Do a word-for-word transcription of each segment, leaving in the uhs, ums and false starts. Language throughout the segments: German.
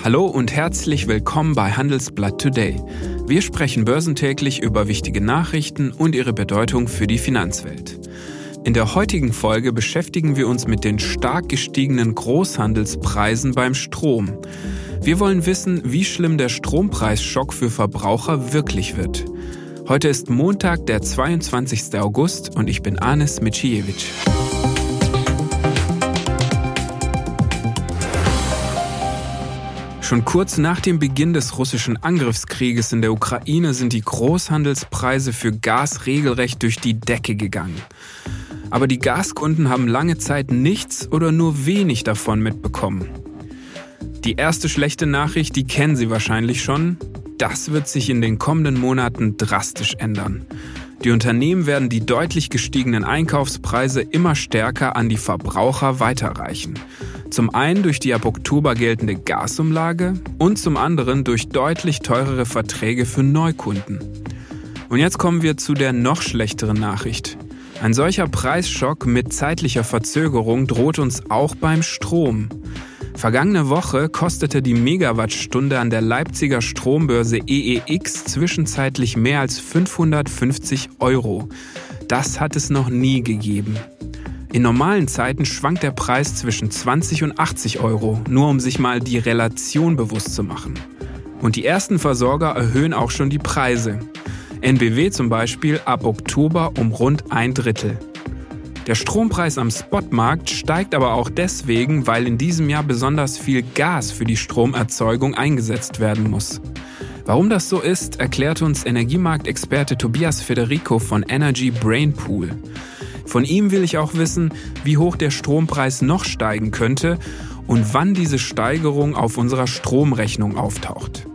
Hallo und herzlich willkommen bei Handelsblatt Today. Wir sprechen börsentäglich über wichtige Nachrichten und ihre Bedeutung für die Finanzwelt. In der heutigen Folge beschäftigen wir uns mit den stark gestiegenen Großhandelspreisen beim Strom. Wir wollen wissen, wie schlimm der Strompreisschock für Verbraucher wirklich wird. Heute ist Montag, der zweiundzwanzigster August und ich bin Anis Micijevic. Schon kurz nach dem Beginn des russischen Angriffskrieges in der Ukraine sind die Großhandelspreise für Gas regelrecht durch die Decke gegangen. Aber die Gaskunden haben lange Zeit nichts oder nur wenig davon mitbekommen. Die erste schlechte Nachricht, die kennen Sie wahrscheinlich schon. Das wird sich in den kommenden Monaten drastisch ändern. Die Unternehmen werden die deutlich gestiegenen Einkaufspreise immer stärker an die Verbraucher weiterreichen. Zum einen durch die ab Oktober geltende Gasumlage und zum anderen durch deutlich teurere Verträge für Neukunden. Und jetzt kommen wir zu der noch schlechteren Nachricht. Ein solcher Preisschock mit zeitlicher Verzögerung droht uns auch beim Strom. Vergangene Woche kostete die Megawattstunde an der Leipziger Strombörse E E X zwischenzeitlich mehr als fünfhundertfünfzig Euro. Das hat es noch nie gegeben. In normalen Zeiten schwankt der Preis zwischen zwanzig und achtzig Euro, nur um sich mal die Relation bewusst zu machen. Und die ersten Versorger erhöhen auch schon die Preise. N B W zum Beispiel ab Oktober um rund ein Drittel. Der Strompreis am Spotmarkt steigt aber auch deswegen, weil in diesem Jahr besonders viel Gas für die Stromerzeugung eingesetzt werden muss. Warum das so ist, erklärt uns Energiemarktexperte Tobias Federico von Energy Brain Pool. Von ihm will ich auch wissen, wie hoch der Strompreis noch steigen könnte und wann diese Steigerung auf unserer Stromrechnung auftaucht.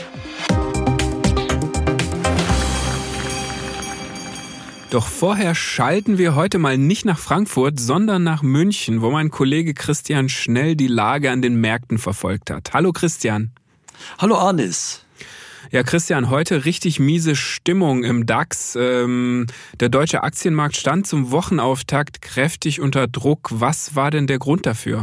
Doch vorher schalten wir heute mal nicht nach Frankfurt, sondern nach München, wo mein Kollege Christian Schnell die Lage an den Märkten verfolgt hat. Hallo Christian. Hallo Anis. Ja, Christian, heute richtig miese Stimmung im DAX. Ähm, der deutsche Aktienmarkt stand zum Wochenauftakt kräftig unter Druck. Was war denn der Grund dafür?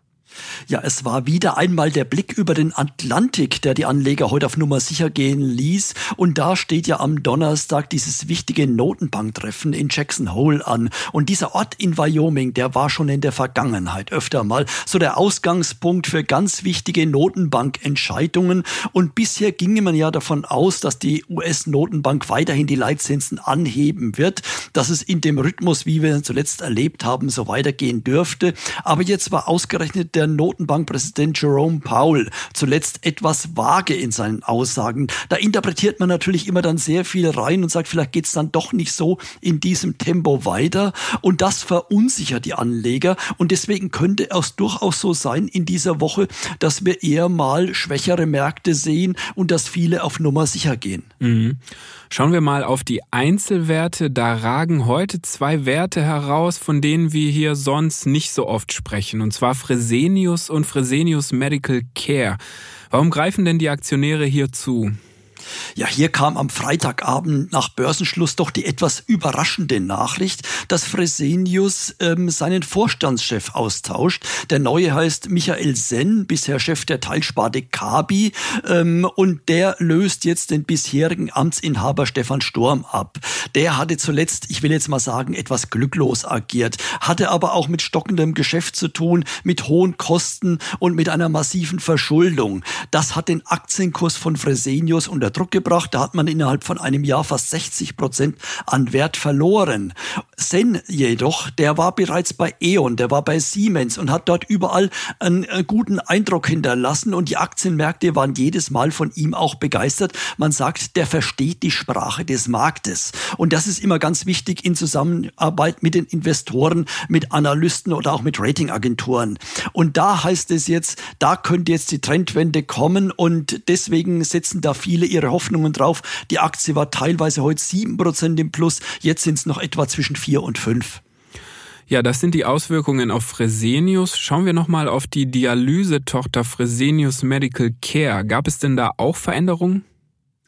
Ja, es war wieder einmal der Blick über den Atlantik, der die Anleger heute auf Nummer sicher gehen ließ. Und da steht ja am Donnerstag dieses wichtige Notenbanktreffen in Jackson Hole an. Und dieser Ort in Wyoming, der war schon in der Vergangenheit öfter mal so der Ausgangspunkt für ganz wichtige Notenbankentscheidungen. Und bisher ginge man ja davon aus, dass die U S-Notenbank weiterhin die Leitzinsen anheben wird, dass es in dem Rhythmus, wie wir ihn zuletzt erlebt haben, so weitergehen dürfte. Aber jetzt war ausgerechnet der Notenbankpräsident Jerome Powell zuletzt etwas vage in seinen Aussagen. Da interpretiert man natürlich immer dann sehr viel rein und sagt, vielleicht geht es dann doch nicht so in diesem Tempo weiter. Und das verunsichert die Anleger. Und deswegen könnte es durchaus so sein in dieser Woche, dass wir eher mal schwächere Märkte sehen und dass viele auf Nummer sicher gehen. Mhm. Schauen wir mal auf die Einzelwerte. Da ragen heute zwei Werte heraus, von denen wir hier sonst nicht so oft sprechen. Und zwar Fresenius und Fresenius Medical Care. Warum greifen denn die Aktionäre hier zu? Ja, hier kam am Freitagabend nach Börsenschluss doch die etwas überraschende Nachricht, dass Fresenius ähm, seinen Vorstandschef austauscht. Der neue heißt Michael Senn, bisher Chef der Teilsparte Kabi, ähm, und der löst jetzt den bisherigen Amtsinhaber Stefan Sturm ab. Der hatte zuletzt, ich will jetzt mal sagen, etwas glücklos agiert, hatte aber auch mit stockendem Geschäft zu tun, mit hohen Kosten und mit einer massiven Verschuldung. Das hat den Aktienkurs von Fresenius unter Druck gebracht. Da hat man innerhalb von einem Jahr fast sechzig Prozent an Wert verloren. Senn jedoch, der war bereits bei E.ON, der war bei Siemens und hat dort überall einen guten Eindruck hinterlassen und die Aktienmärkte waren jedes Mal von ihm auch begeistert. Man sagt, der versteht die Sprache des Marktes. Und das ist immer ganz wichtig in Zusammenarbeit mit den Investoren, mit Analysten oder auch mit Ratingagenturen. Und da heißt es jetzt, da könnte jetzt die Trendwende kommen und deswegen setzen da viele ihre Hoffnungen drauf. Die Aktie war teilweise heute sieben Prozent im Plus, jetzt sind es noch etwa zwischen vier und fünf. Ja, das sind die Auswirkungen auf Fresenius. Schauen wir nochmal auf die Dialysetochter Fresenius Medical Care. Gab es denn da auch Veränderungen?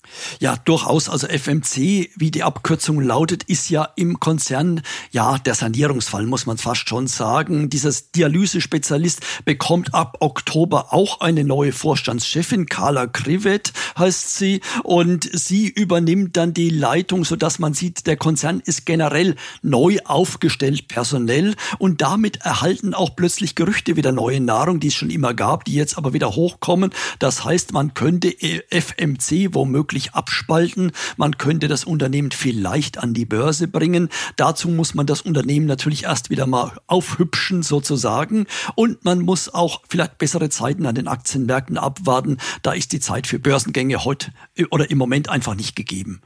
Ja, durchaus. Also F M C, wie die Abkürzung lautet, ist ja im Konzern, ja, der Sanierungsfall, muss man fast schon sagen. Dieser Dialysespezialist bekommt ab Oktober auch eine neue Vorstandschefin, Carla Krivet heißt sie, und sie übernimmt dann die Leitung, sodass man sieht, der Konzern ist generell neu aufgestellt personell, und damit erhalten auch plötzlich Gerüchte wieder neue Nahrung, die es schon immer gab, die jetzt aber wieder hochkommen. Das heißt, man könnte F M C womöglich abspalten. Man könnte das Unternehmen vielleicht an die Börse bringen. Dazu muss man das Unternehmen natürlich erst wieder mal aufhübschen sozusagen. Und man muss auch vielleicht bessere Zeiten an den Aktienmärkten abwarten. Da ist die Zeit für Börsengänge heute oder im Moment einfach nicht gegeben.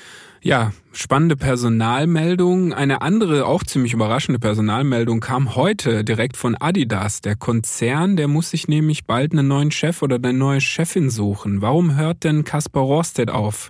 Ja, spannende Personalmeldung. Eine andere, auch ziemlich überraschende Personalmeldung kam heute direkt von Adidas. Der Konzern, der muss sich nämlich bald einen neuen Chef oder eine neue Chefin suchen. Warum hört denn Kaspar Rohrstedt auf?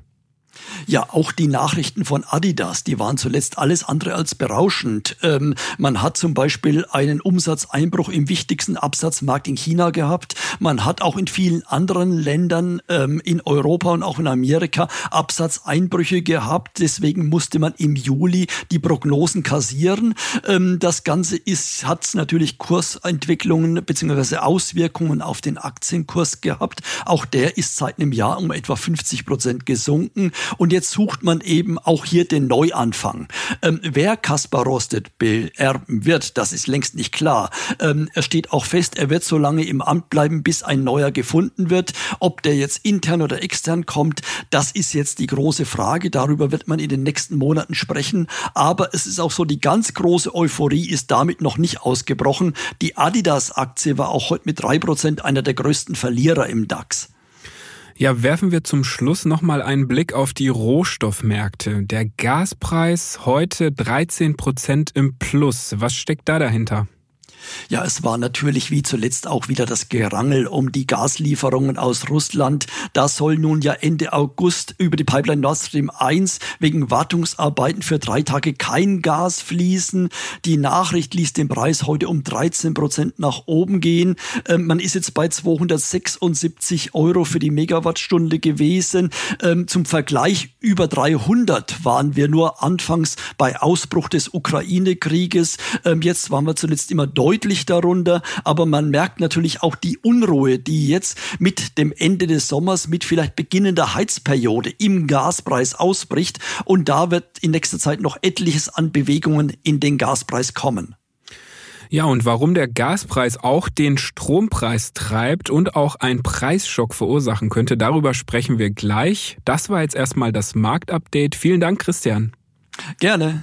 Ja, auch die Nachrichten von Adidas, die waren zuletzt alles andere als berauschend. Ähm, man hat zum Beispiel einen Umsatzeinbruch im wichtigsten Absatzmarkt in China gehabt. Man hat auch in vielen anderen Ländern ähm, in Europa und auch in Amerika Absatzeinbrüche gehabt. Deswegen musste man im Juli die Prognosen kassieren. Ähm, das Ganze ist, hat natürlich Kursentwicklungen bzw. Auswirkungen auf den Aktienkurs gehabt. Auch der ist seit einem Jahr um etwa fünfzig Prozent gesunken. Und jetzt sucht man eben auch hier den Neuanfang. Ähm, wer Kaspar Rohrstedt beerben wird, das ist längst nicht klar. Ähm, er steht auch fest, er wird so lange im Amt bleiben, bis ein neuer gefunden wird. Ob der jetzt intern oder extern kommt, das ist jetzt die große Frage. Darüber wird man in den nächsten Monaten sprechen. Aber es ist auch so, die ganz große Euphorie ist damit noch nicht ausgebrochen. Die Adidas-Aktie war auch heute mit drei Prozent einer der größten Verlierer im DAX. Ja, werfen wir zum Schluss nochmal einen Blick auf die Rohstoffmärkte. Der Gaspreis heute dreizehn Prozent im Plus. Was steckt da dahinter? Ja, es war natürlich wie zuletzt auch wieder das Gerangel um die Gaslieferungen aus Russland. Da soll nun ja Ende August über die Pipeline Nord Stream eins wegen Wartungsarbeiten für drei Tage kein Gas fließen. Die Nachricht ließ den Preis heute um dreizehn Prozent nach oben gehen. Ähm, man ist jetzt bei zweihundertsechsundsiebzig Euro für die Megawattstunde gewesen. Ähm, zum Vergleich über dreihundert waren wir nur anfangs bei Ausbruch des Ukraine-Krieges. Ähm, jetzt waren wir zuletzt immer deutlich deutlich darunter, aber man merkt natürlich auch die Unruhe, die jetzt mit dem Ende des Sommers, mit vielleicht beginnender Heizperiode im Gaspreis ausbricht, und da wird in nächster Zeit noch etliches an Bewegungen in den Gaspreis kommen. Ja, und warum der Gaspreis auch den Strompreis treibt und auch einen Preisschock verursachen könnte, darüber sprechen wir gleich. Das war jetzt erstmal das Marktupdate. Vielen Dank, Christian. Gerne.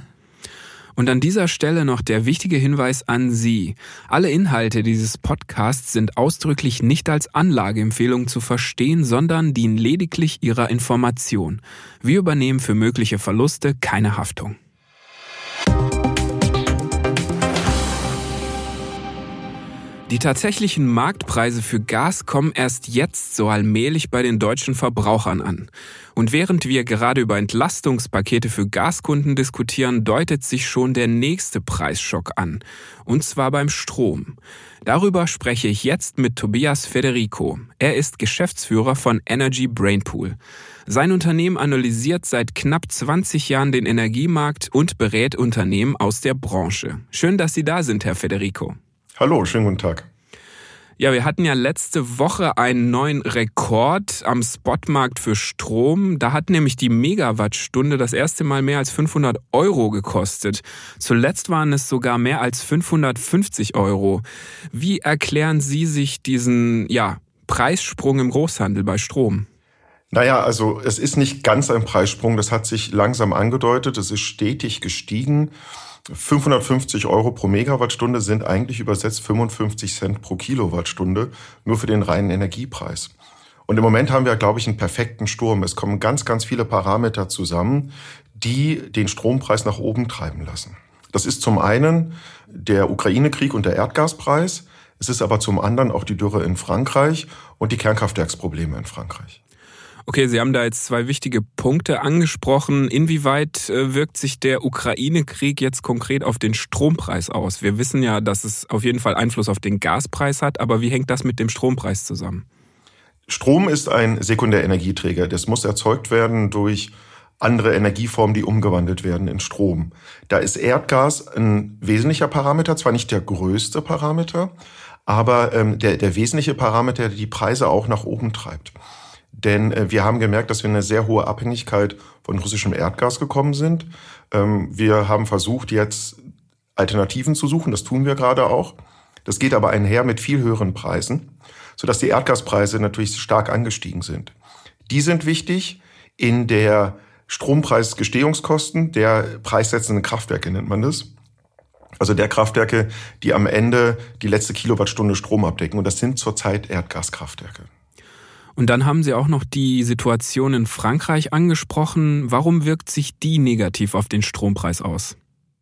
Und an dieser Stelle noch der wichtige Hinweis an Sie. Alle Inhalte dieses Podcasts sind ausdrücklich nicht als Anlageempfehlung zu verstehen, sondern dienen lediglich Ihrer Information. Wir übernehmen für mögliche Verluste keine Haftung. Die tatsächlichen Marktpreise für Gas kommen erst jetzt so allmählich bei den deutschen Verbrauchern an. Und während wir gerade über Entlastungspakete für Gaskunden diskutieren, deutet sich schon der nächste Preisschock an. Und zwar beim Strom. Darüber spreche ich jetzt mit Tobias Federico. Er ist Geschäftsführer von Energy Brainpool. Sein Unternehmen analysiert seit knapp zwanzig Jahren den Energiemarkt und berät Unternehmen aus der Branche. Schön, dass Sie da sind, Herr Federico. Hallo, schönen guten Tag. Ja, wir hatten ja letzte Woche einen neuen Rekord am Spotmarkt für Strom. Da hat nämlich die Megawattstunde das erste Mal mehr als fünfhundert Euro gekostet. Zuletzt waren es sogar mehr als fünfhundertfünfzig Euro. Wie erklären Sie sich diesen, ja, Preissprung im Großhandel bei Strom? Naja, also es ist nicht ganz ein Preissprung, das hat sich langsam angedeutet, es ist stetig gestiegen. fünfhundertfünfzig Euro pro Megawattstunde sind eigentlich übersetzt fünfundfünfzig Cent pro Kilowattstunde, nur für den reinen Energiepreis. Und im Moment haben wir, glaube ich, einen perfekten Sturm. Es kommen ganz, ganz viele Parameter zusammen, die den Strompreis nach oben treiben lassen. Das ist zum einen der Ukraine-Krieg und der Erdgaspreis. Es ist aber zum anderen auch die Dürre in Frankreich und die Kernkraftwerksprobleme in Frankreich. Okay, Sie haben da jetzt zwei wichtige Punkte angesprochen. Inwieweit wirkt sich der Ukraine-Krieg jetzt konkret auf den Strompreis aus? Wir wissen ja, dass es auf jeden Fall Einfluss auf den Gaspreis hat, aber wie hängt das mit dem Strompreis zusammen? Strom ist ein Sekundärenergieträger. Das muss erzeugt werden durch andere Energieformen, die umgewandelt werden in Strom. Da ist Erdgas ein wesentlicher Parameter, zwar nicht der größte Parameter, aber ähm, der, der wesentliche Parameter, der die Preise auch nach oben treibt. Denn äh, wir haben gemerkt, dass wir in eine sehr hohe Abhängigkeit von russischem Erdgas gekommen sind. Ähm, wir haben versucht, jetzt Alternativen zu suchen. Das tun wir gerade auch. Das geht aber einher mit viel höheren Preisen, sodass die Erdgaspreise natürlich stark angestiegen sind. Die sind wichtig in der Strompreisgestehungskosten der preissetzenden Kraftwerke, nennt man das. Also der Kraftwerke, die am Ende die letzte Kilowattstunde Strom abdecken. Und das sind zurzeit Erdgaskraftwerke. Und dann haben Sie auch noch die Situation in Frankreich angesprochen. Warum wirkt sich die negativ auf den Strompreis aus?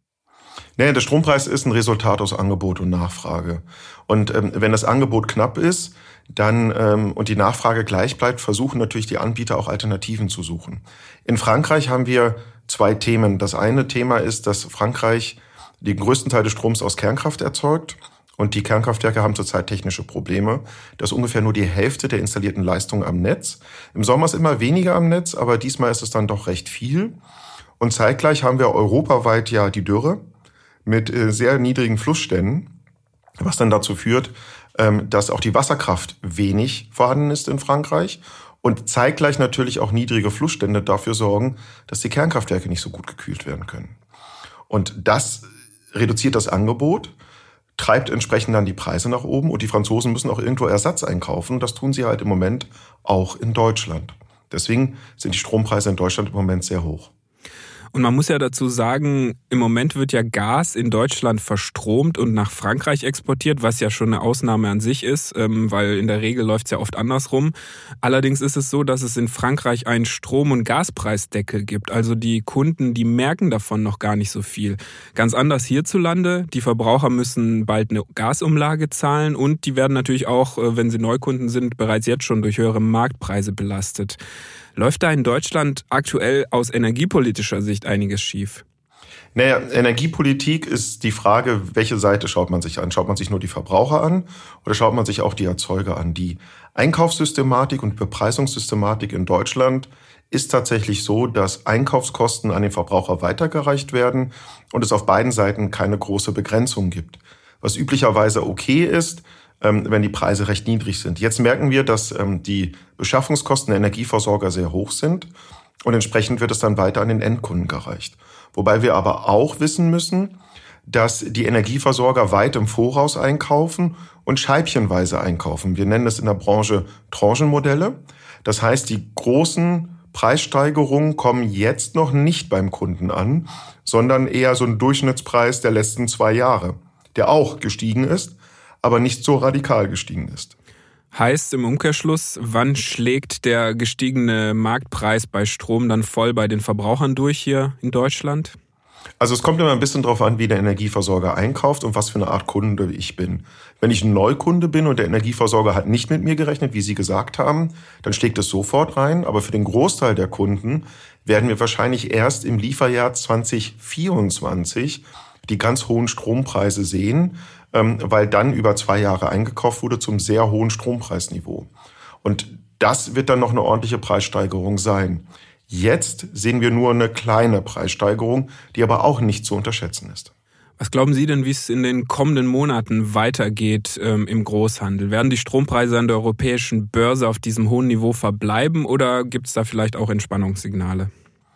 Naja, der Strompreis ist ein Resultat aus Angebot und Nachfrage. Und ähm, wenn das Angebot knapp ist, dann ähm, und die Nachfrage gleich bleibt, versuchen natürlich die Anbieter auch Alternativen zu suchen. In Frankreich haben wir zwei Themen. Das eine Thema ist, dass Frankreich den größten Teil des Stroms aus Kernkraft erzeugt. Und die Kernkraftwerke haben zurzeit technische Probleme. Das ist ungefähr nur die Hälfte der installierten Leistung am Netz. Im Sommer ist immer weniger am Netz, aber diesmal ist es dann doch recht viel. Und zeitgleich haben wir europaweit ja die Dürre mit sehr niedrigen Flussständen, was dann dazu führt, dass auch die Wasserkraft wenig vorhanden ist in Frankreich und zeitgleich natürlich auch niedrige Flussstände dafür sorgen, dass die Kernkraftwerke nicht so gut gekühlt werden können. Und das reduziert das Angebot, treibt entsprechend dann die Preise nach oben und die Franzosen müssen auch irgendwo Ersatz einkaufen. Das tun sie halt im Moment auch in Deutschland. Deswegen sind die Strompreise in Deutschland im Moment sehr hoch. Und man muss ja dazu sagen, im Moment wird ja Gas in Deutschland verstromt und nach Frankreich exportiert, was ja schon eine Ausnahme an sich ist, weil in der Regel läuft es ja oft andersrum. Allerdings ist es so, dass es in Frankreich einen Strom- und Gaspreisdeckel gibt. Also die Kunden, die merken davon noch gar nicht so viel. Ganz anders hierzulande. Die Verbraucher müssen bald eine Gasumlage zahlen und die werden natürlich auch, wenn sie Neukunden sind, bereits jetzt schon durch höhere Marktpreise belastet. Läuft da in Deutschland aktuell aus energiepolitischer Sicht einiges schief? Naja, Energiepolitik ist die Frage, welche Seite schaut man sich an? Schaut man sich nur die Verbraucher an oder schaut man sich auch die Erzeuger an? Die Einkaufssystematik und Bepreisungssystematik in Deutschland ist tatsächlich so, dass Einkaufskosten an den Verbraucher weitergereicht werden und es auf beiden Seiten keine große Begrenzung gibt. Was üblicherweise okay ist, wenn die Preise recht niedrig sind. Jetzt merken wir, dass die Beschaffungskosten der Energieversorger sehr hoch sind und entsprechend wird es dann weiter an den Endkunden gereicht. Wobei wir aber auch wissen müssen, dass die Energieversorger weit im Voraus einkaufen und scheibchenweise einkaufen. Wir nennen es in der Branche Tranchenmodelle. Das heißt, die großen Preissteigerungen kommen jetzt noch nicht beim Kunden an, sondern eher so ein Durchschnittspreis der letzten zwei Jahre, der auch gestiegen ist, aber nicht so radikal gestiegen ist. Heißt im Umkehrschluss, wann schlägt der gestiegene Marktpreis bei Strom dann voll bei den Verbrauchern durch hier in Deutschland? Also es kommt immer ein bisschen drauf an, wie der Energieversorger einkauft und was für eine Art Kunde ich bin. Wenn ich ein Neukunde bin und der Energieversorger hat nicht mit mir gerechnet, wie Sie gesagt haben, dann schlägt es sofort rein. Aber für den Großteil der Kunden werden wir wahrscheinlich erst im Lieferjahr zwanzig vierundzwanzig die ganz hohen Strompreise sehen, weil dann über zwei Jahre eingekauft wurde zum sehr hohen Strompreisniveau. Und das wird dann noch eine ordentliche Preissteigerung sein. Jetzt sehen wir nur eine kleine Preissteigerung, die aber auch nicht zu unterschätzen ist. Was glauben Sie denn, wie es in den kommenden Monaten weitergeht ähm, im Großhandel? Werden die Strompreise an der europäischen Börse auf diesem hohen Niveau verbleiben oder gibt es da vielleicht auch Entspannungssignale?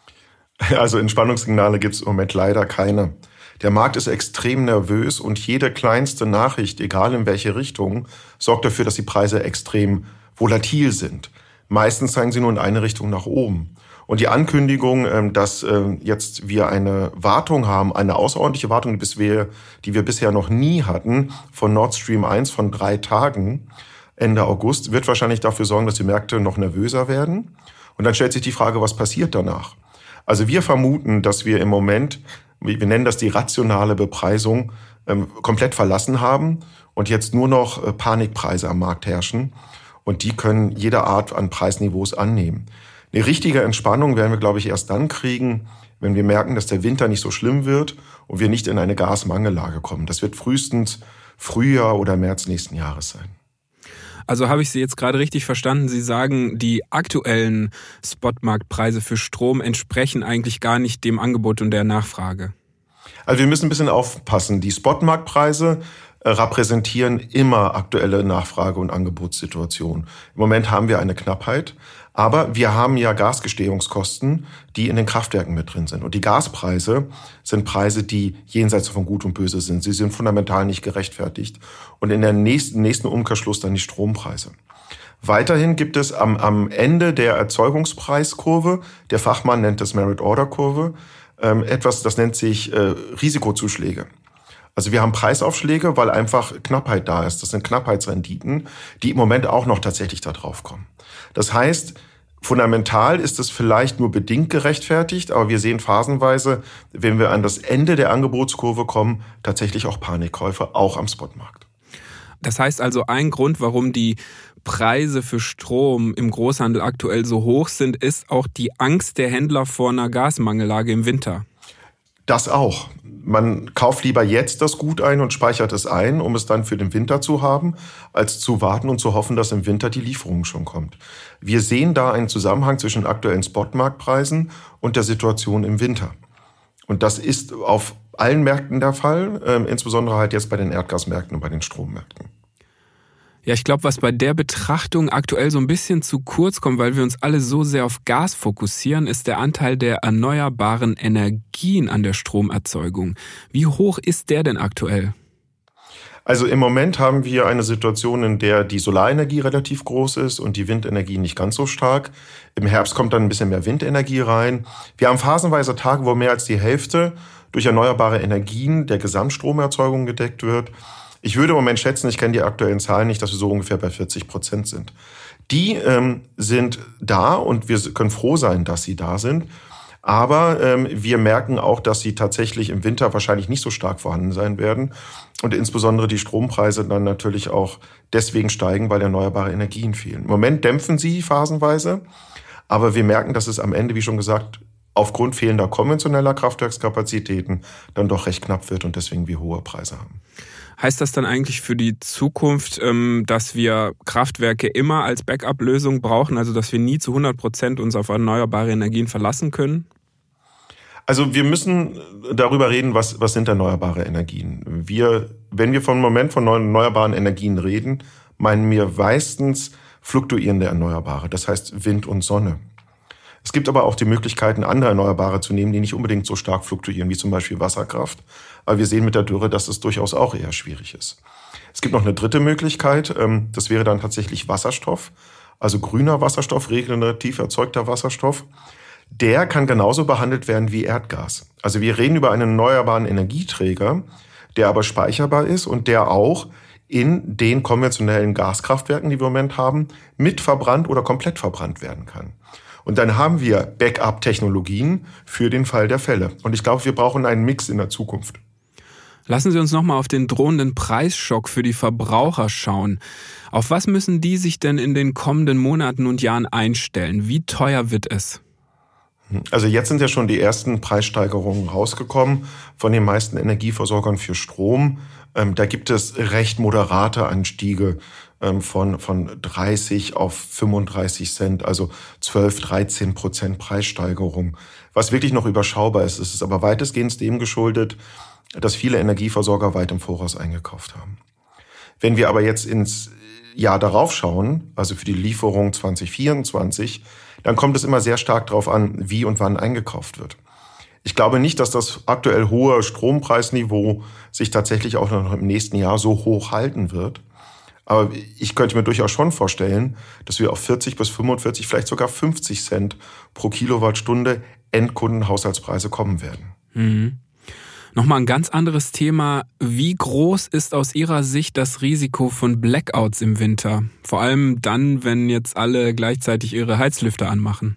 Also Entspannungssignale gibt es im Moment leider keine. Der Markt ist extrem nervös und jede kleinste Nachricht, egal in welche Richtung, sorgt dafür, dass die Preise extrem volatil sind. Meistens zeigen sie nur in eine Richtung nach oben. Und die Ankündigung, dass jetzt wir eine Wartung haben, eine außerordentliche Wartung, die wir bisher noch nie hatten, von Nord Stream eins von drei Tagen Ende August, wird wahrscheinlich dafür sorgen, dass die Märkte noch nervöser werden. Und dann stellt sich die Frage, was passiert danach? Also wir vermuten, dass wir im Moment, wir nennen das die rationale Bepreisung, komplett verlassen haben und jetzt nur noch Panikpreise am Markt herrschen. Und die können jede Art an Preisniveaus annehmen. Eine richtige Entspannung werden wir, glaube ich, erst dann kriegen, wenn wir merken, dass der Winter nicht so schlimm wird und wir nicht in eine Gasmangellage kommen. Das wird frühestens Frühjahr oder März nächsten Jahres sein. Also habe ich Sie jetzt gerade richtig verstanden? Sie sagen, die aktuellen Spotmarktpreise für Strom entsprechen eigentlich gar nicht dem Angebot und der Nachfrage. Also wir müssen ein bisschen aufpassen. Die Spotmarktpreise äh, repräsentieren immer aktuelle Nachfrage- und Angebotssituationen. Im Moment haben wir eine Knappheit, aber wir haben ja Gasgestehungskosten, die in den Kraftwerken mit drin sind. Und die Gaspreise sind Preise, die jenseits von Gut und Böse sind. Sie sind fundamental nicht gerechtfertigt. Und in der nächsten, nächsten Umkehrschluss dann die Strompreise. Weiterhin gibt es am, am Ende der Erzeugungspreiskurve, der Fachmann nennt es Merit-Order-Kurve, ähm, etwas, das nennt sich äh, Risikozuschläge. Also wir haben Preisaufschläge, weil einfach Knappheit da ist. Das sind Knappheitsrenditen, die im Moment auch noch tatsächlich da drauf kommen. Das heißt, fundamental ist es vielleicht nur bedingt gerechtfertigt, aber wir sehen phasenweise, wenn wir an das Ende der Angebotskurve kommen, tatsächlich auch Panikkäufe, auch am Spotmarkt. Das heißt also, ein Grund, warum die Preise für Strom im Großhandel aktuell so hoch sind, ist auch die Angst der Händler vor einer Gasmangellage im Winter. Das auch. Man kauft lieber jetzt das Gut ein und speichert es ein, um es dann für den Winter zu haben, als zu warten und zu hoffen, dass im Winter die Lieferung schon kommt. Wir sehen da einen Zusammenhang zwischen aktuellen Spotmarktpreisen und der Situation im Winter. Und das ist auf allen Märkten der Fall, äh, insbesondere halt jetzt bei den Erdgasmärkten und bei den Strommärkten. Ja, ich glaube, was bei der Betrachtung aktuell so ein bisschen zu kurz kommt, weil wir uns alle so sehr auf Gas fokussieren, ist der Anteil der erneuerbaren Energien an der Stromerzeugung. Wie hoch ist der denn aktuell? Also im Moment haben wir eine Situation, in der die Solarenergie relativ groß ist und die Windenergie nicht ganz so stark. Im Herbst kommt dann ein bisschen mehr Windenergie rein. Wir haben phasenweise Tage, wo mehr als die Hälfte durch erneuerbare Energien der Gesamtstromerzeugung gedeckt wird. Ich würde im Moment schätzen, ich kenne die aktuellen Zahlen nicht, dass wir so ungefähr bei vierzig Prozent sind. Die ähm, sind da und wir können froh sein, dass sie da sind. Aber ähm, wir merken auch, dass sie tatsächlich im Winter wahrscheinlich nicht so stark vorhanden sein werden. Und insbesondere die Strompreise dann natürlich auch deswegen steigen, weil erneuerbare Energien fehlen. Im Moment dämpfen sie phasenweise. Aber wir merken, dass es am Ende, wie schon gesagt, aufgrund fehlender konventioneller Kraftwerkskapazitäten dann doch recht knapp wird und deswegen wir hohe Preise haben. Heißt das dann eigentlich für die Zukunft, dass wir Kraftwerke immer als Backup-Lösung brauchen, also dass wir nie zu hundert Prozent uns auf erneuerbare Energien verlassen können? Also wir müssen darüber reden, was, was sind erneuerbare Energien. Wir, wenn wir vom Moment von erneuerbaren Energien reden, meinen wir meistens fluktuierende Erneuerbare, das heißt Wind und Sonne. Es gibt aber auch die Möglichkeiten, andere Erneuerbare zu nehmen, die nicht unbedingt so stark fluktuieren, wie zum Beispiel Wasserkraft. Aber wir sehen mit der Dürre, dass es durchaus auch eher schwierig ist. Es gibt noch eine dritte Möglichkeit, das wäre dann tatsächlich Wasserstoff, also grüner Wasserstoff, regenerativ erzeugter Wasserstoff. Der kann genauso behandelt werden wie Erdgas. Also wir reden über einen erneuerbaren Energieträger, der aber speicherbar ist und der auch in den konventionellen Gaskraftwerken, die wir im Moment haben, mit verbrannt oder komplett verbrannt werden kann. Und dann haben wir Backup-Technologien für den Fall der Fälle. Und ich glaube, wir brauchen einen Mix in der Zukunft. Lassen Sie uns nochmal auf den drohenden Preisschock für die Verbraucher schauen. Auf was müssen die sich denn in den kommenden Monaten und Jahren einstellen? Wie teuer wird es? Also jetzt sind ja schon die ersten Preissteigerungen rausgekommen von den meisten Energieversorgern für Strom. Ähm, da gibt es recht moderate Anstiege ähm, von, von dreißig auf fünfunddreißig Cent, also zwölf, dreizehn Prozent Preissteigerung. Was wirklich noch überschaubar ist, ist es aber weitestgehend dem geschuldet, dass viele Energieversorger weit im Voraus eingekauft haben. Wenn wir aber jetzt ins Jahr darauf schauen, also für die Lieferung zwanzig vierundzwanzig, dann kommt es immer sehr stark darauf an, wie und wann eingekauft wird. Ich glaube nicht, dass das aktuell hohe Strompreisniveau sich tatsächlich auch noch im nächsten Jahr so hoch halten wird. Aber ich könnte mir durchaus schon vorstellen, dass wir auf vierzig bis fünfundvierzig, vielleicht sogar fünfzig Cent pro Kilowattstunde Endkundenhaushaltspreise kommen werden. Mhm. Nochmal ein ganz anderes Thema. Wie groß ist aus Ihrer Sicht das Risiko von Blackouts im Winter? Vor allem dann, wenn jetzt alle gleichzeitig ihre Heizlüfter anmachen.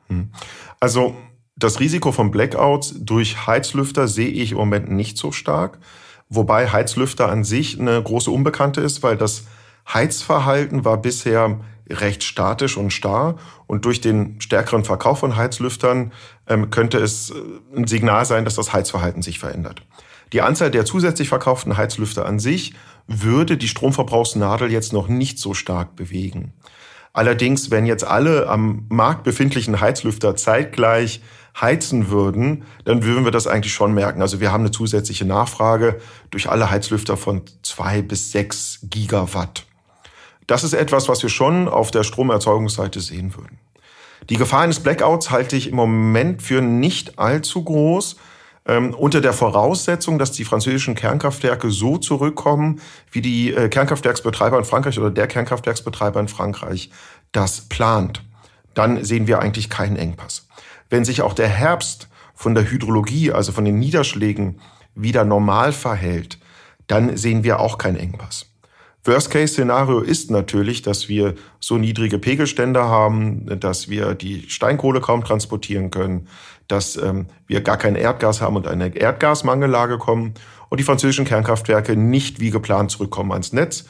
Also das Risiko von Blackouts durch Heizlüfter sehe ich im Moment nicht so stark. Wobei Heizlüfter an sich eine große Unbekannte ist, weil das Heizverhalten war bisher recht statisch und starr. Und durch den stärkeren Verkauf von Heizlüftern ähm, könnte es ein Signal sein, dass das Heizverhalten sich verändert. Die Anzahl der zusätzlich verkauften Heizlüfter an sich würde die Stromverbrauchsnadel jetzt noch nicht so stark bewegen. Allerdings, wenn jetzt alle am Markt befindlichen Heizlüfter zeitgleich heizen würden, dann würden wir das eigentlich schon merken. Also wir haben eine zusätzliche Nachfrage durch alle Heizlüfter von zwei bis sechs Gigawatt. Das ist etwas, was wir schon auf der Stromerzeugungsseite sehen würden. Die Gefahr eines Blackouts halte ich im Moment für nicht allzu groß, ähm, unter der Voraussetzung, dass die französischen Kernkraftwerke so zurückkommen, wie die äh, Kernkraftwerksbetreiber in Frankreich oder der Kernkraftwerksbetreiber in Frankreich das plant. Dann sehen wir eigentlich keinen Engpass. Wenn sich auch der Herbst von der Hydrologie, also von den Niederschlägen, wieder normal verhält, dann sehen wir auch keinen Engpass. Worst-Case-Szenario ist natürlich, dass wir so niedrige Pegelstände haben, dass wir die Steinkohle kaum transportieren können, dass ähm, wir gar kein Erdgas haben und eine Erdgasmangellage kommen und die französischen Kernkraftwerke nicht wie geplant zurückkommen ans Netz.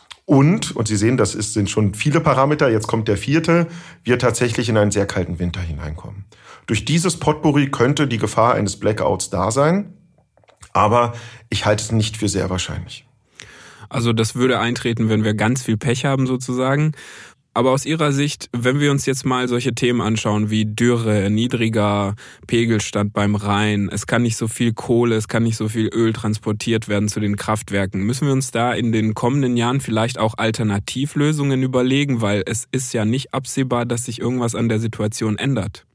Und, und Sie sehen, das ist, sind schon viele Parameter, jetzt kommt der vierte, wir tatsächlich in einen sehr kalten Winter hineinkommen. Durch dieses Potpourri könnte die Gefahr eines Blackouts da sein, aber ich halte es nicht für sehr wahrscheinlich. Also das würde eintreten, wenn wir ganz viel Pech haben sozusagen. Aber aus Ihrer Sicht, wenn wir uns jetzt mal solche Themen anschauen wie Dürre, niedriger Pegelstand beim Rhein, es kann nicht so viel Kohle, es kann nicht so viel Öl transportiert werden zu den Kraftwerken, müssen wir uns da in den kommenden Jahren vielleicht auch Alternativlösungen überlegen, weil es ist ja nicht absehbar, dass sich irgendwas an der Situation ändert.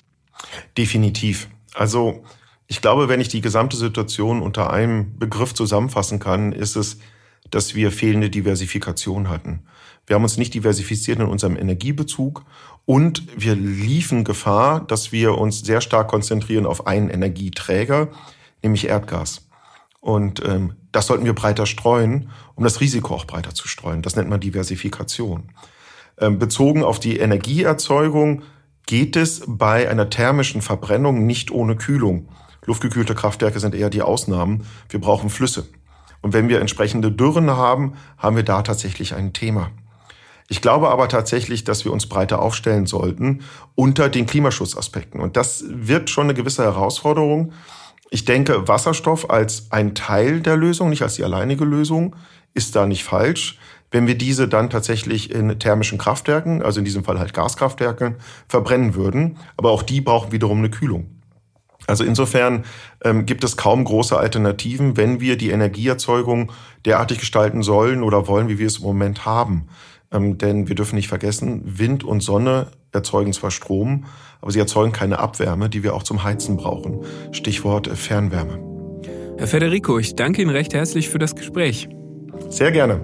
Definitiv. Also ich glaube, wenn ich die gesamte Situation unter einem Begriff zusammenfassen kann, ist es, dass wir fehlende Diversifikation hatten. Wir haben uns nicht diversifiziert in unserem Energiebezug und wir liefen Gefahr, dass wir uns sehr stark konzentrieren auf einen Energieträger, nämlich Erdgas. Und ähm, das sollten wir breiter streuen, um das Risiko auch breiter zu streuen. Das nennt man Diversifikation. Ähm, bezogen auf die Energieerzeugung geht es bei einer thermischen Verbrennung nicht ohne Kühlung. Luftgekühlte Kraftwerke sind eher die Ausnahmen. Wir brauchen Flüsse. Und wenn wir entsprechende Dürren haben, haben wir da tatsächlich ein Thema. Ich glaube aber tatsächlich, dass wir uns breiter aufstellen sollten unter den Klimaschutzaspekten. Und das wird schon eine gewisse Herausforderung. Ich denke, Wasserstoff als ein Teil der Lösung, nicht als die alleinige Lösung, ist da nicht falsch. Wenn wir diese dann tatsächlich in thermischen Kraftwerken, also in diesem Fall halt Gaskraftwerken, verbrennen würden. Aber auch die brauchen wiederum eine Kühlung. Also insofern ähm, gibt es kaum große Alternativen, wenn wir die Energieerzeugung derartig gestalten sollen oder wollen, wie wir es im Moment haben. Ähm, denn wir dürfen nicht vergessen, Wind und Sonne erzeugen zwar Strom, aber sie erzeugen keine Abwärme, die wir auch zum Heizen brauchen. Stichwort äh, Fernwärme. Herr Federico, ich danke Ihnen recht herzlich für das Gespräch. Sehr gerne.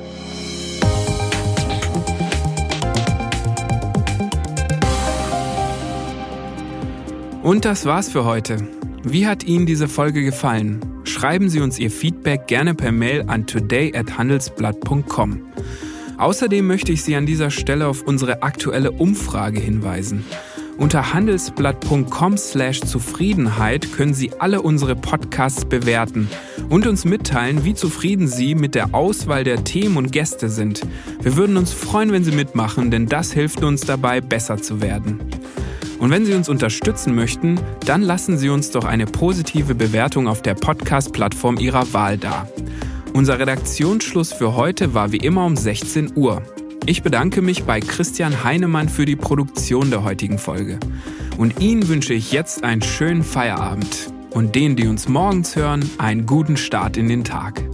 Und das war's für heute. Wie hat Ihnen diese Folge gefallen? Schreiben Sie uns Ihr Feedback gerne per Mail an today at handelsblatt punkt com. Außerdem möchte ich Sie an dieser Stelle auf unsere aktuelle Umfrage hinweisen. Unter handelsblatt punkt com slash Zufriedenheit können Sie alle unsere Podcasts bewerten und uns mitteilen, wie zufrieden Sie mit der Auswahl der Themen und Gäste sind. Wir würden uns freuen, wenn Sie mitmachen, denn das hilft uns dabei, besser zu werden. Und wenn Sie uns unterstützen möchten, dann lassen Sie uns doch eine positive Bewertung auf der Podcast-Plattform Ihrer Wahl da. Unser Redaktionsschluss für heute war wie immer um sechzehn Uhr. Ich bedanke mich bei Christian Heinemann für die Produktion der heutigen Folge. Und Ihnen wünsche ich jetzt einen schönen Feierabend. Und denen, die uns morgens hören, einen guten Start in den Tag.